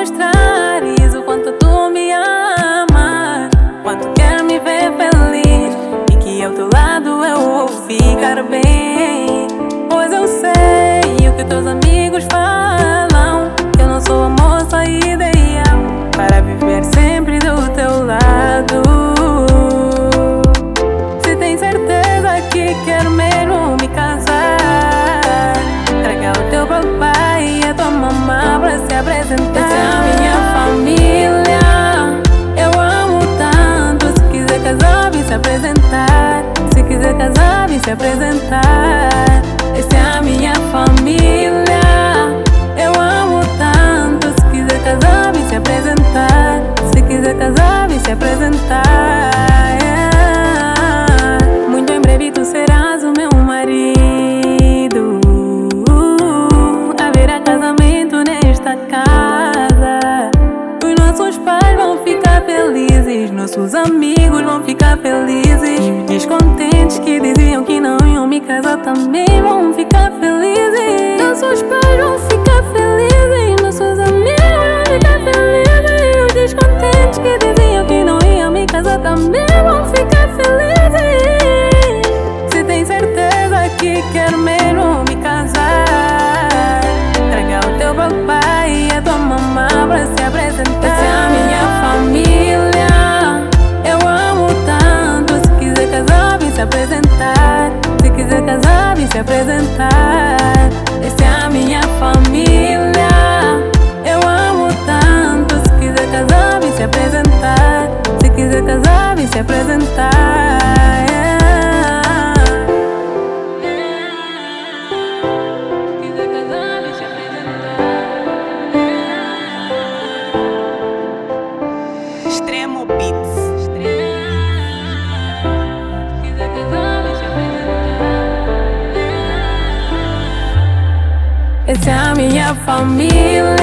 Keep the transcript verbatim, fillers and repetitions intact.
mostrares o quanto tu me amas, quanto quer me ver feliz e que ao teu lado eu vou ficar bem. Pois eu sei o que teus amigos falam, que eu não sou a moça ideal para viver sempre do teu lado. Se tem certeza que quer mesmo me casar, traga o teu papai e a tua mamãe pra se apresentar. Essa é a minha família, eu amo tanto. Se quiser casar, vem se apresentar. Se quiser casar, vem se apresentar. Essa é a minha família, eu amo tanto. Se quiser casar, vem se apresentar. Se quiser casar, vem se apresentar. Yeah. Muito em breve tu serás o meu marido. Haverá casamento nesta casa. Os nossos pais vão ficar felizes, nossos amigos vão ficar felizes. Os descontentes que diziam que não iam me casar também vão ficar felizes. Nossos pais vão ficar felizes, nossos amigos vão ficar felizes. E os descontentes que diziam que não iam me casar também vão ficar felizes. Se tem certeza que quer mesmo me casar, traga o teu papai e a tua mamãe pra se apresentar. Essa é a minha família, eu amo tanto. Se quiser casar, vem se apresentar. Se quiser casar, vem se apresentar. Essa é a minha família, eu amo tanto. Se quiser casar, vem se apresentar. Se quiser casar, vem se apresentar. Yeah. Se quiser casar, vem se apresentar. Extremo Beats. Essa é a minha família,